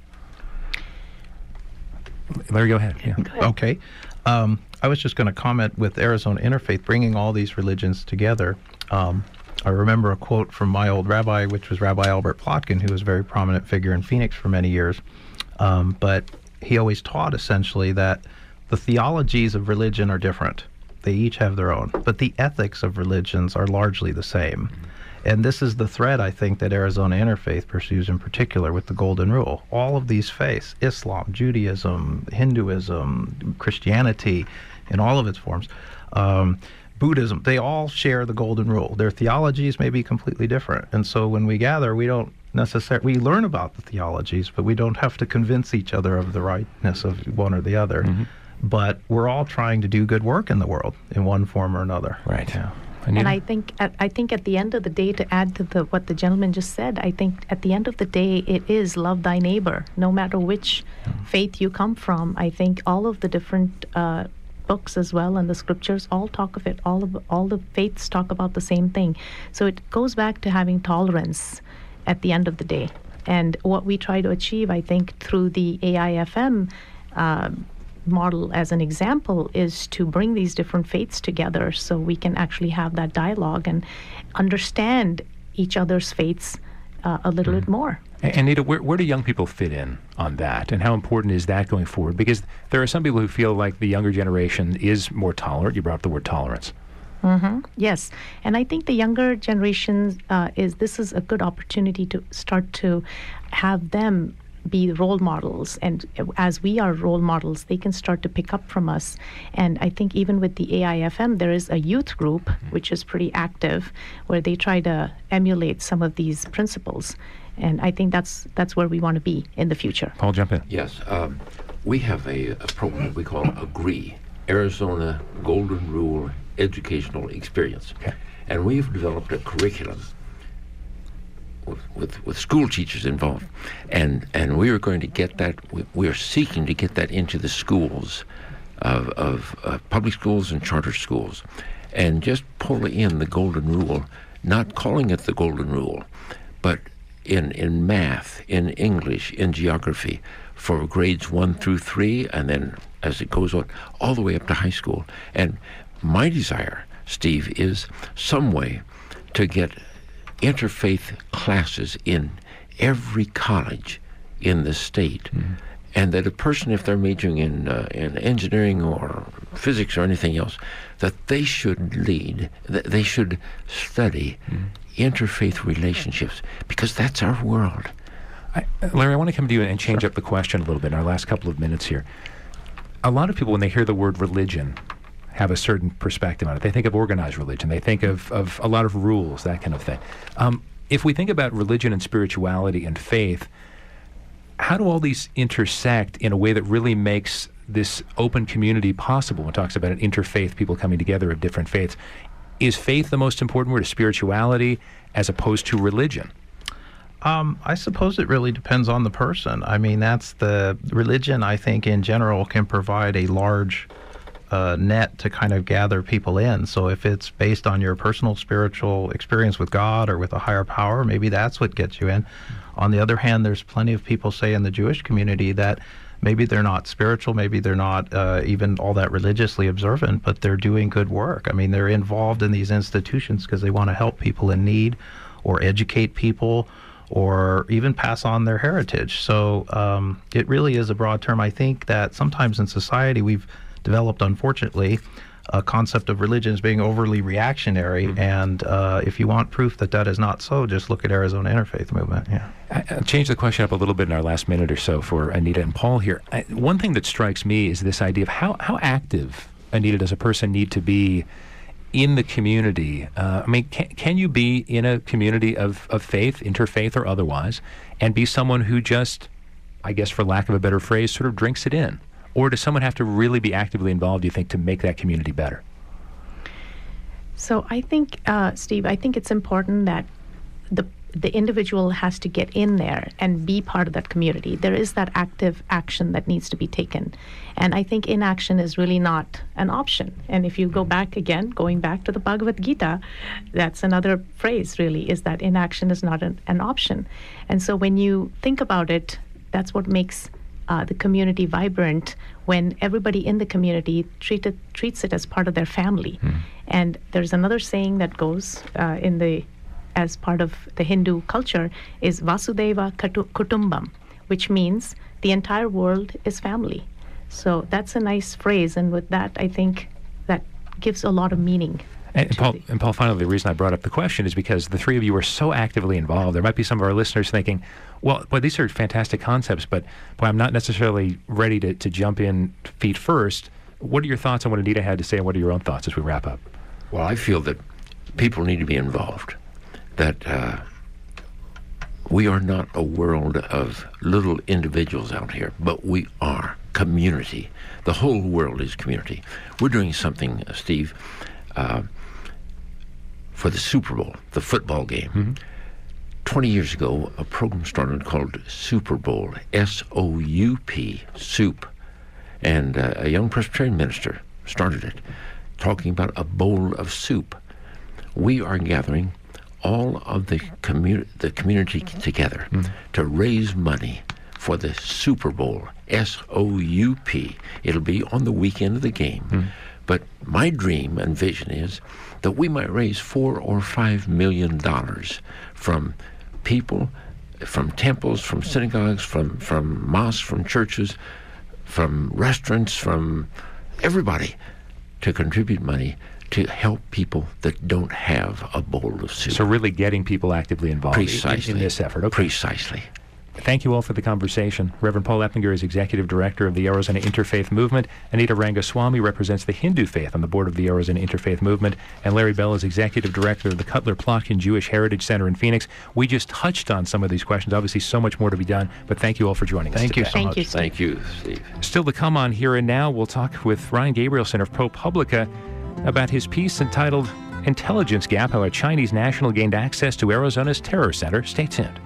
Larry, go ahead. Yeah. Go ahead. Okay. Um, I was just going to comment with Arizona Interfaith, bringing all these religions together. Um, I remember a quote from my old rabbi, which was Rabbi Albert Plotkin, who was a very prominent figure in Phoenix for many years. Um, but he always taught essentially that the theologies of religion are different. They each have their own. But the ethics of religions are largely the same. And this is the thread, I think, that Arizona Interfaith pursues in particular with the Golden Rule. All of these faiths, Islam, Judaism, Hinduism, Christianity, in all of its forms, um, Buddhism, they all share the Golden Rule. Their theologies may be completely different. And so when we gather, we don't necessarily, we learn about the theologies, but we don't have to convince each other of the rightness of one or the other. Mm-hmm. But we're all trying to do good work in the world in one form or another. Right. Yeah. And I think at, I think at the end of the day, to add to the what the gentleman just said, I think at the end of the day, it is love thy neighbor, no matter which mm. faith you come from. I think all of the different uh, books as well and the scriptures all talk of it. All of all the faiths talk about the same thing. So it goes back to having tolerance at the end of the day. And what we try to achieve, I think, through the A I F M uh, model as an example is to bring these different faiths together so we can actually have that dialogue and understand each other's faiths uh, a little mm. bit more. And Anita, where, where do young people fit in on that, and how important is that going forward? Because there are some people who feel like the younger generation is more tolerant. You brought up the word tolerance. Mm-hmm. Yes, and I think the younger generation uh, is this is a good opportunity to start to have them be role models. And as we are role models, they can start to pick up from us. And I think even with the A I F M, there is a youth group, which is pretty active, where they try to emulate some of these principles. And I think that's that's where we want to be in the future. Paul, jump in. Yes. Um, we have a, a program we call AGREE, Arizona Golden Rule Educational Experience. Okay. And we've developed a curriculum with, with, with school teachers involved. And and we are going to get that, we, we are seeking to get that into the schools of, of uh, public schools and charter schools. And just pull in the Golden Rule, not calling it the Golden Rule, but in, in math, in English, in geography, for grades one through three, and then as it goes on, all the way up to high school. And my desire, Steve, is some way to get interfaith classes in every college in the state, mm-hmm. and that a person, if they're majoring in uh, in engineering or physics or anything else, that they should lead, that they should study mm-hmm. interfaith relationships, because that's our world. I, Larry, I want to come to you and change sure. up the question a little bit in our last couple of minutes here. A lot of people, when they hear the word religion, have a certain perspective on it. They think of organized religion. They think of, of a lot of rules, that kind of thing. Um, if we think about religion and spirituality and faith, how do all these intersect in a way that really makes this open community possible? When it talks about an interfaith, people coming together of different faiths. Is faith the most important word, or spirituality, as opposed to religion? Um, I suppose it really depends on the person. I mean, that's the religion, I think, in general, can provide a large uh, net to kind of gather people in. So if it's based on your personal spiritual experience with God or with a higher power, maybe that's what gets you in. On the other hand, there's plenty of people, say, in the Jewish community that maybe they're not spiritual, maybe they're not uh, even all that religiously observant, but they're doing good work. I mean, they're involved in these institutions because they want to help people in need or educate people or even pass on their heritage. So um, it really is a broad term. I think that sometimes in society we've developed, unfortunately, a concept of religion as being overly reactionary, mm-hmm. and uh, if you want proof that that is not so, just look at Arizona Interfaith Movement. Yeah. I'll change the question up a little bit in our last minute or so for Anita and Paul here. I, one thing that strikes me is this idea of how, how active, Anita, does a person need to be in the community? Uh, I mean, can, can you be in a community of, of faith, interfaith or otherwise, and be someone who just, I guess for lack of a better phrase, sort of drinks it in? Or does someone have to really be actively involved, do you think, to make that community better? So I think, uh, Steve, I think it's important that the the individual has to get in there and be part of that community. There is that active action that needs to be taken. And I think inaction is really not an option. And if you go back again, going back to the Bhagavad Gita, that's another phrase really, is that inaction is not an, an option. And so when you think about it, that's what makes uh, the community vibrant, when everybody in the community treat it, treats it as part of their family. Mm. And there's another saying that goes uh, in the as part of the Hindu culture, is Vasudeva Kutumbam, which means the entire world is family. So that's a nice phrase, and with that, I think that gives a lot of meaning. And, and, Paul, and Paul, finally, the reason I brought up the question is because the three of you are so actively involved. There might be some of our listeners thinking, well, boy, these are fantastic concepts, but boy, I'm not necessarily ready to, to jump in feet first. What are your thoughts on what Anita had to say, and what are your own thoughts as we wrap up? Well, I feel that people need to be involved. That uh, we are not a world of little individuals out here, but we are community. The whole world is community. We're doing something, uh, Steve, uh, for the Super Bowl, the football game. Mm-hmm. Twenty years ago, a program started called Super Bowl, S O U P, Soup. And uh, a young Presbyterian minister started it, talking about a bowl of soup. We are gathering all of the community, the community together mm. to raise money for the Super Bowl, S O U P. It'll be on the weekend of the game. Mm. But my dream and vision is that we might raise four or five million dollars from people, from temples, from synagogues, from, from mosques, from churches, from restaurants, from everybody, to contribute money to help people that don't have a bowl of soup. So really getting people actively involved Precisely. in, in this effort. Okay. Precisely. Thank you all for the conversation. Reverend Paul Eppinger is Executive Director of the Arizona Interfaith Movement. Anita Rangaswamy represents the Hindu faith on the board of the Arizona Interfaith Movement. And Larry Bell is Executive Director of the Cutler Plotkin Jewish Heritage Center in Phoenix. We just touched on some of these questions. Obviously, so much more to be done, but thank you all for joining thank us you today. so Thank much. you, Steve. Thank you, Steve. Still to come on Here and Now, we'll talk with Ryan Gabrielson of ProPublica about his piece entitled Intelligence Gap, How a Chinese National Gained Access to Arizona's Terror Center. Stay tuned.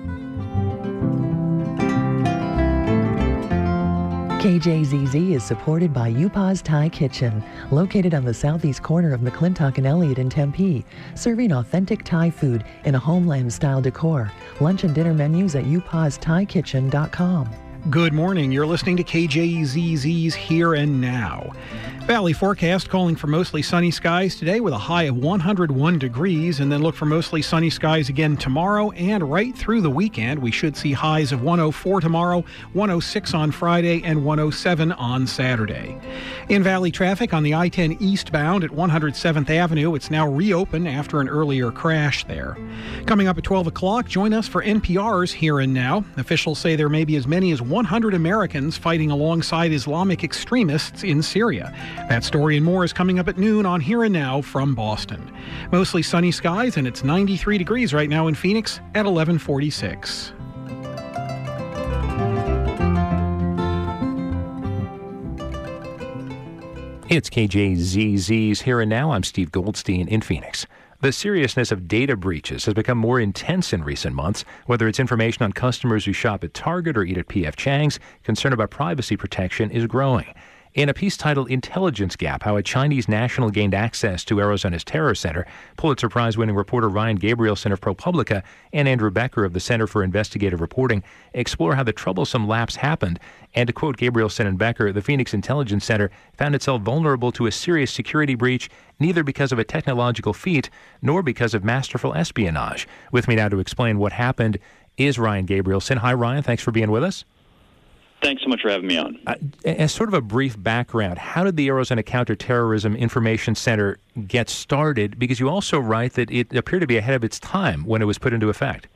K J Z Z is supported by Upa's Thai Kitchen, located on the southeast corner of McClintock and Elliott in Tempe, serving authentic Thai food in a homeland-style decor. Lunch and dinner menus at upas thai kitchen dot com. Good morning. You're listening to K J Z Z's Here and Now. Valley forecast calling for mostly sunny skies today with a high of one hundred one degrees, and then look for mostly sunny skies again tomorrow and right through the weekend. We should see highs of one oh four tomorrow, one oh six on Friday, and one oh seven on Saturday. In Valley traffic on the I ten eastbound at one hundred seventh Avenue, it's now reopened after an earlier crash there. Coming up at twelve o'clock, join us for N P R's Here and Now. Officials say there may be as many as one hundred Americans fighting alongside Islamic extremists in Syria. That story and more is coming up at noon on Here and Now from Boston. Mostly sunny skies, and it's ninety-three degrees right now in Phoenix at eleven forty-six. It's K J Z Z's Here and Now. I'm Steve Goldstein in Phoenix. The seriousness of data breaches has become more intense in recent months, whether it's information on customers who shop at Target or eat at P F Chang's. Concern about privacy protection is growing. In a piece titled Intelligence Gap, How a Chinese National Gained Access to Arizona's Terror Center, Pulitzer Prize-winning reporter Ryan Gabrielson of ProPublica and Andrew Becker of the Center for Investigative Reporting explore how the troublesome lapse happened. And to quote Gabrielson and Becker, the Phoenix Intelligence Center found itself vulnerable to a serious security breach, neither because of a technological feat nor because of masterful espionage. With me now to explain what happened is Ryan Gabrielson. Hi, Ryan. Thanks for being with us. Thanks so much for having me on. Uh, as sort of a brief background, how did the Arizona Counterterrorism Information Center get started? Because you also write that it appeared to be ahead of its time when it was put into effect.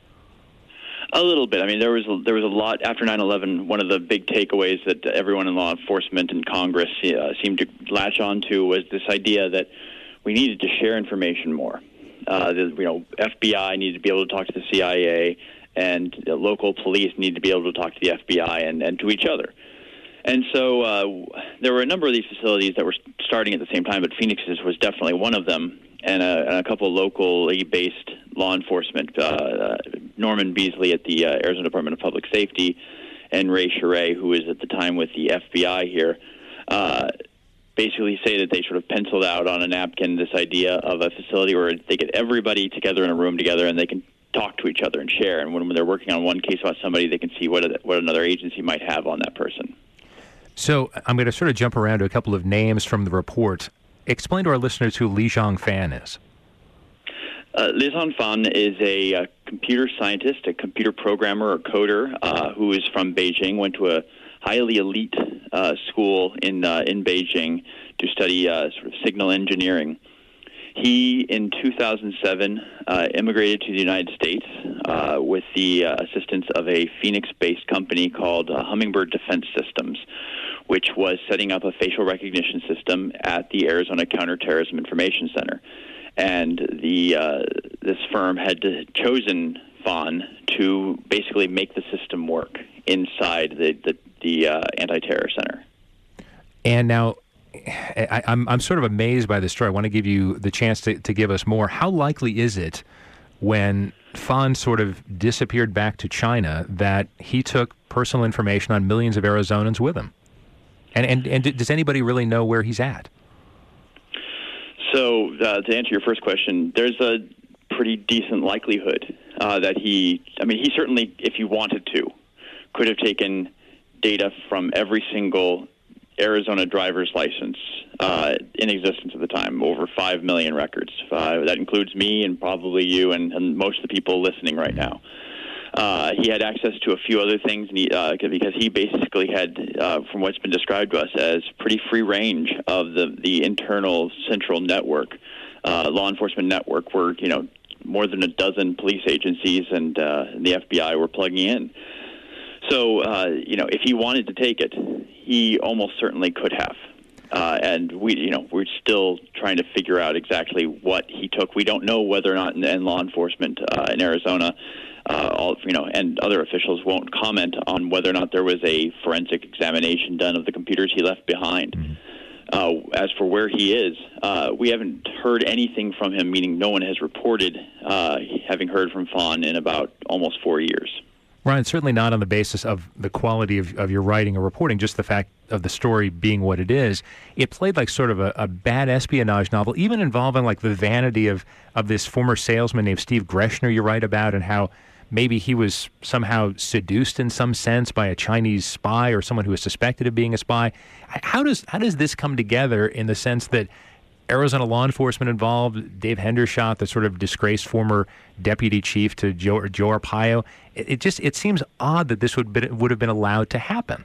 A little bit. I mean, there was a, there was a lot after nine eleven. One of the big takeaways that everyone in law enforcement and Congress uh, seemed to latch on to was this idea that we needed to share information more. Uh, the, you know, F B I needed to be able to talk to the C I A, and the local police need to be able to talk to the F B I and, and to each other. And so uh, there were a number of these facilities that were starting at the same time, but Phoenix's was definitely one of them, and a, and a couple locally based law enforcement, uh, uh, Norman Beasley at the uh, Arizona Department of Public Safety, and Ray Charay, who was at the time with the F B I here, uh, basically say that they sort of penciled out on a napkin this idea of a facility where they get everybody together in a room together and they can talk to each other and share. And when they're working on one case about somebody, they can see what what another agency might have on that person. So I'm going to sort of jump around to a couple of names from the report. Explain to our listeners who Li Zhongfan is. Uh, Li Zhongfan is a, uh computer scientist, a computer programmer or coder uh, who is from Beijing, went to a highly elite uh, school in uh, in Beijing to study uh, sort of signal engineering. He, in two thousand seven, uh, immigrated to the United States uh, with the uh, assistance of a Phoenix-based company called uh, Hummingbird Defense Systems, which was setting up a facial recognition system at the Arizona Counterterrorism Information Center. And the uh, this firm had chosen Fan to basically make the system work inside the, the, the uh, anti-terror center. And now, I, I'm I'm sort of amazed by this story. I want to give you the chance to, to give us more. How likely is it, when Fan sort of disappeared back to China, that he took personal information on millions of Arizonans with him? And and, and does anybody really know where he's at? So uh, to answer your first question, there's a pretty decent likelihood uh, that he, I mean, he certainly, if he wanted to, could have taken data from every single Arizona driver's license uh, in existence at the time, over five million records. Uh, that includes me and probably you and, and most of the people listening right now. Uh, he had access to a few other things and he, uh, because he basically had, uh, from what's been described to us, as pretty free range of the, the internal central network, uh, law enforcement network, where, you know, more than a dozen police agencies and uh, the F B I were plugging in. So, uh, you know, if he wanted to take it, he almost certainly could have. Uh, and we, you know, we're still trying to figure out exactly what he took. We don't know whether or not, and law enforcement uh, in Arizona, uh, all you know, and other officials won't comment on whether or not there was a forensic examination done of the computers he left behind. Mm-hmm. Uh, as for where he is, uh, we haven't heard anything from him. Meaning, no one has reported uh, having heard from Fawn in about almost four years. Ryan, certainly not on the basis of the quality of, of your writing or reporting, just the fact of the story being what it is. It played like sort of a, a bad espionage novel, even involving like the vanity of, of this former salesman named Steve Greshner you write about, and how maybe he was somehow seduced in some sense by a Chinese spy or someone who was suspected of being a spy. How does how does this come together in the sense that Arizona law enforcement involved, Dave Hendershot, the sort of disgraced former deputy chief to Joe, Joe Arpaio? It, it just it seems odd that this would be, would have been allowed to happen.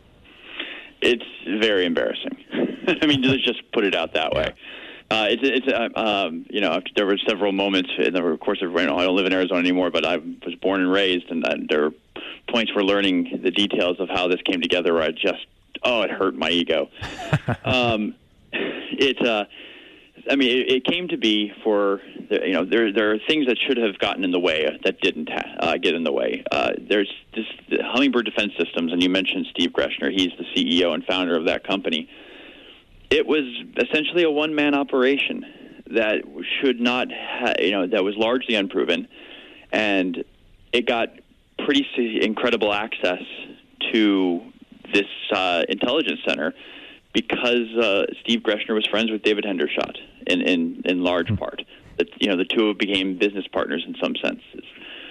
It's very embarrassing. I mean, let's just put it out that way. Uh, it's it's uh, um, you know, there were several moments. In the, of course, you know, I don't live in Arizona anymore, but I was born and raised, and uh, there are points where learning the details of how this came together where I just oh, it hurt my ego. um, it. Uh, I mean, it, it came to be for, you know, there there are things that should have gotten in the way that didn't uh, get in the way. Uh, there's this the Hummingbird Defense Systems, and you mentioned Steve Greshner. He's the C E O and founder of that company. It was essentially a one-man operation that should not, ha- you know, that was largely unproven, and it got pretty incredible access to this uh, intelligence center because uh, Steve Greshner was friends with David Hendershot in, in, in large part. That, you know, the two became business partners in some senses.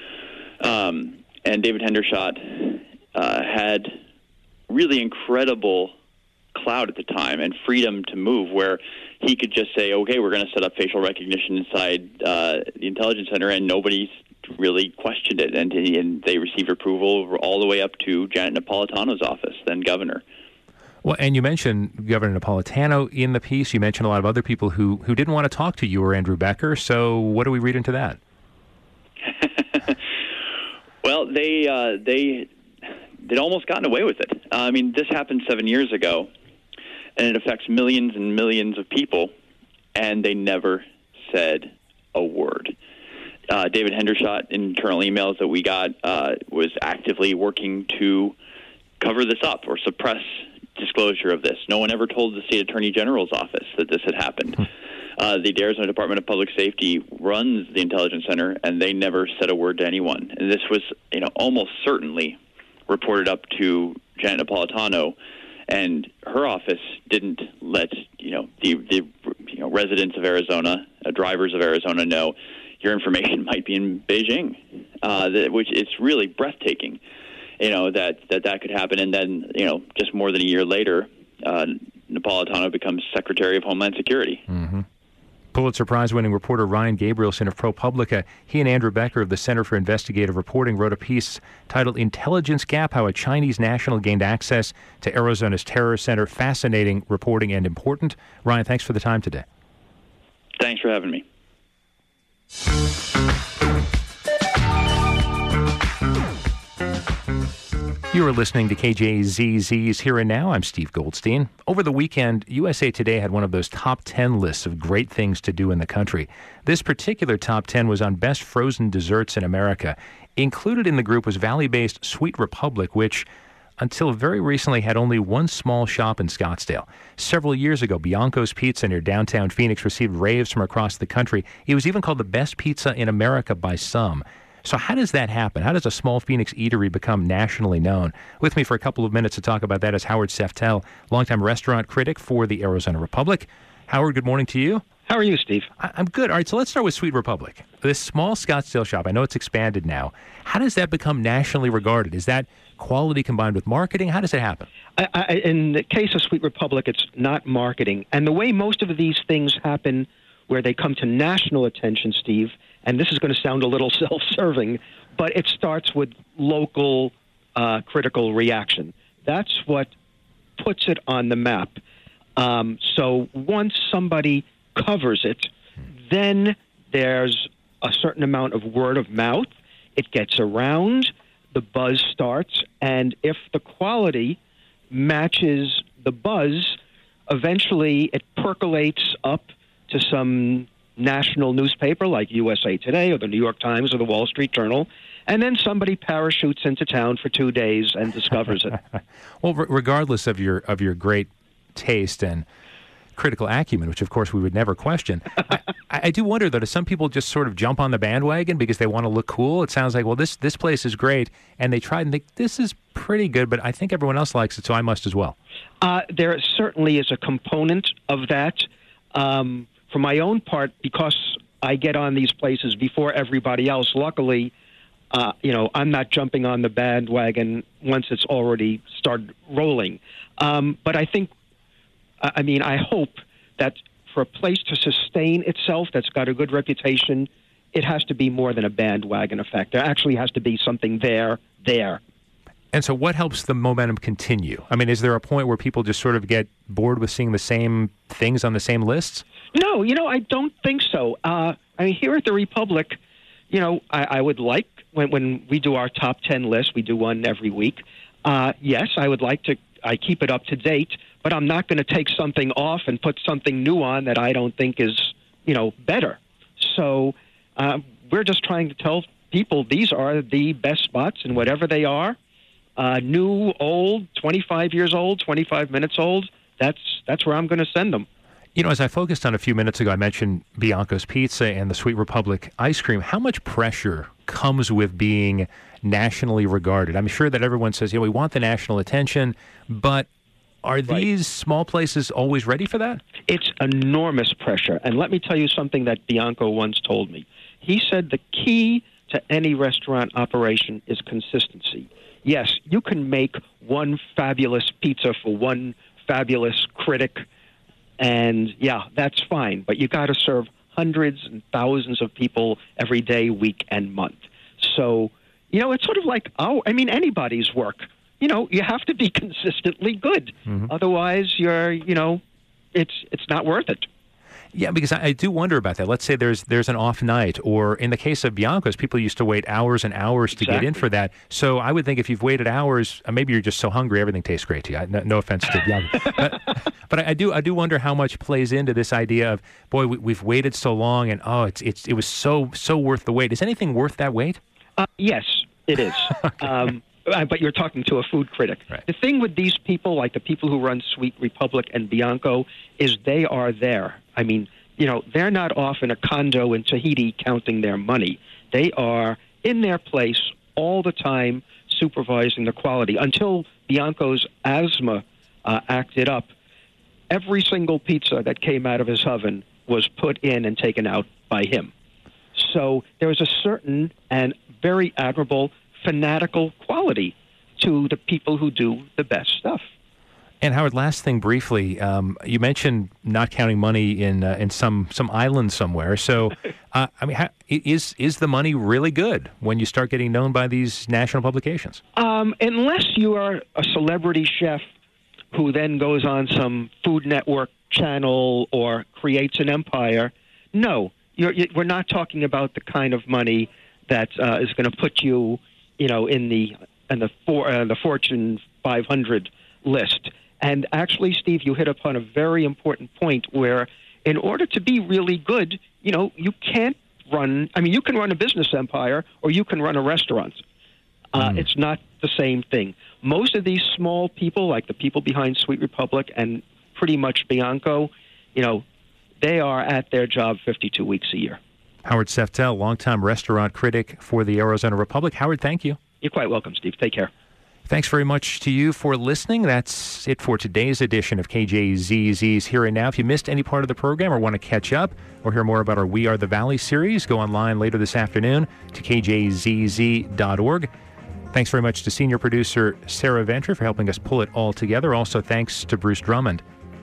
Um, and David Hendershot uh, had really incredible clout at the time and freedom to move, where he could just say, okay, we're going to set up facial recognition inside uh, the intelligence center, and nobody's really questioned it. And, he, and they received approval all the way up to Janet Napolitano's office, then governor. Well, and you mentioned Governor Napolitano in the piece. You mentioned a lot of other people who, who didn't want to talk to you or Andrew Becker. So what do we read into that? Well, they uh, they they'd almost gotten away with it. Uh, I mean, this happened seven years ago, and it affects millions and millions of people, and they never said a word. Uh, David Hendershot, in internal emails that we got, uh, was actively working to cover this up or suppress disclosure of this. No one ever told the state attorney general's office that this had happened. Uh, the Arizona Department of Public Safety runs the intelligence center, and they never said a word to anyone. And this was, you know, almost certainly reported up to Janet Napolitano, and her office didn't let, you know, the, the you know, residents of Arizona, uh, drivers of Arizona know your information might be in Beijing, uh, that, which is really breathtaking. You know, that, that that could happen. And then, you know, just more than a year later, uh, Napolitano becomes Secretary of Homeland Security. Mm-hmm. Pulitzer Prize-winning reporter Ryan Gabrielson of ProPublica, he and Andrew Becker of the Center for Investigative Reporting wrote a piece titled Intelligence Gap, How a Chinese National Gained Access to Arizona's Terror Center. Fascinating reporting and important. Ryan, thanks for the time today. Thanks for having me. You are listening to K J Z Z's Here and Now. I'm Steve Goldstein. Over the weekend, U S A Today had one of those top ten lists of great things to do in the country. This particular top ten was on best frozen desserts in America. Included in the group was Valley-based Sweet Republic, which until very recently had only one small shop in Scottsdale. Several years ago, Bianco's Pizza near downtown Phoenix received raves from across the country. It was even called the best pizza in America by some. So how does that happen? How does a small Phoenix eatery become nationally known? With me for a couple of minutes to talk about that is Howard Seftel, longtime restaurant critic for the Arizona Republic. Howard, good morning to you. How are you, Steve? I- I'm good. All right, so let's start with Sweet Republic. This small Scottsdale shop, I know it's expanded now. How does that become nationally regarded? Is that quality combined with marketing? How does it happen? I, I, in the case of Sweet Republic, it's not marketing. And the way most of these things happen where they come to national attention, Steve, and this is going to sound a little self-serving, but it starts with local uh, critical reaction. That's what puts it on the map. Um, so once somebody covers it, then there's a certain amount of word of mouth. It gets around. the buzz starts, and if the quality matches the buzz, eventually it percolates up to some national newspaper like U S A Today or the New York Times or the Wall Street Journal, and then somebody parachutes into town for two days and discovers it. Well, r- regardless of your of your great taste and critical acumen, which of course we would never question, I, I do wonder though, do some people just sort of jump on the bandwagon because they want to look cool? It sounds like, well, this this place is great, and they try and think this is pretty good, but I think everyone else likes it, so I must as well. Uh, there certainly is a component of that. Um, for my own part, because I get on these places before everybody else, luckily, uh, you know, I'm not jumping on the bandwagon once it's already started rolling. Um, but I think I mean, I hope that for a place to sustain itself that's got a good reputation, it has to be more than a bandwagon effect. There actually has to be something there, there. And so what helps the momentum continue? I mean, is there a point where people just sort of get bored with seeing the same things on the same lists? No, you know, I don't think so. Uh, I mean, here at the Republic, you know, I, I would like, when, when we do our top ten list, we do one every week. Uh, yes, I would like to, I keep it up to date, but I'm not going to take something off and put something new on that I don't think is, you know, better. So uh, we're just trying to tell people these are the best spots, and whatever they are, uh, new, old, twenty-five years old, twenty-five minutes old, that's that's where I'm going to send them. You know, as I focused on a few minutes ago, I mentioned Bianco's Pizza and the Sweet Republic ice cream. How much pressure comes with being nationally regarded? I'm sure that everyone says, yeah, we want the national attention, but are these right. small places always ready for that? It's enormous pressure. And let me tell you something that Bianco once told me. He said the key to any restaurant operation is consistency. Yes, you can make one fabulous pizza for one fabulous critic, and yeah, that's fine. But you got to serve hundreds and thousands of people every day, week, and month. So, you know, it's sort of like, oh, I mean, anybody's work. You know, you have to be consistently good. Mm-hmm. Otherwise, you're, you know, it's it's not worth it. Yeah, because I, I do wonder about that. Let's say there's there's an off night, or in the case of Bianco's, people used to wait hours and hours to exactly. get in for that. So I would think if you've waited hours, uh, maybe you're just so hungry, everything tastes great to you. I, no, no offense to Bianco. but but I, I do I do wonder how much plays into this idea of, boy, we, we've waited so long, and oh, it's it's it was so so worth the wait. Is anything worth that wait? Uh, yes, it is. okay. um, but you're talking to a food critic. Right. The thing with these people, like the people who run Sweet Republic and Bianco, is they are there. I mean, you know, they're not off in a condo in Tahiti counting their money. They are in their place all the time supervising the quality. Until Bianco's asthma uh, acted up, every single pizza that came out of his oven was put in and taken out by him. So there is a certain and very admirable fanatical quality to the people who do the best stuff. And Howard, last thing briefly, um, you mentioned not counting money in uh, in some some island somewhere. So, uh, I mean, how, is is the money really good when you start getting known by these national publications? Um, unless you are a celebrity chef who then goes on some Food Network channel or creates an empire, no, you're, you're, we're not talking about the kind of money that uh, is going to put you, you know, in the in the for, uh, the Fortune five hundred list. And actually, Steve, you hit upon a very important point where in order to be really good, you know, you can't run, I mean, you can run a business empire or you can run a restaurant. Uh, mm. It's not the same thing. Most of these small people, like the people behind Sweet Republic and pretty much Bianco, you know, they are at their job fifty-two weeks a year. Howard Seftel, longtime restaurant critic for the Arizona Republic. Howard, thank you. You're quite welcome, Steve. Take care. Thanks very much to you for listening. That's it for today's edition of K J Z Z's Here and Now. If you missed any part of the program or want to catch up or hear more about our We Are the Valley series, go online later this afternoon to K J Z Z dot org. Thanks very much to senior producer Sarah Ventry for helping us pull it all together. Also, thanks to Bruce Drummond.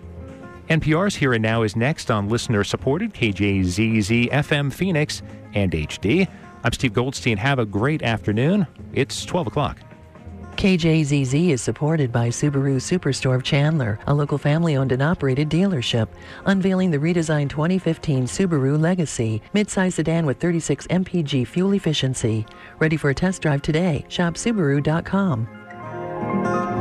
N P R's Here and Now is next on listener-supported K J Z Z F M Phoenix and H D. I'm Steve Goldstein. Have a great afternoon. It's twelve o'clock. K J Z Z is supported by Subaru Superstore of Chandler, a local family-owned and operated dealership, unveiling the redesigned twenty fifteen Subaru Legacy, midsize sedan with thirty-six M P G fuel efficiency. Ready for a test drive today. Shop Subaru dot com.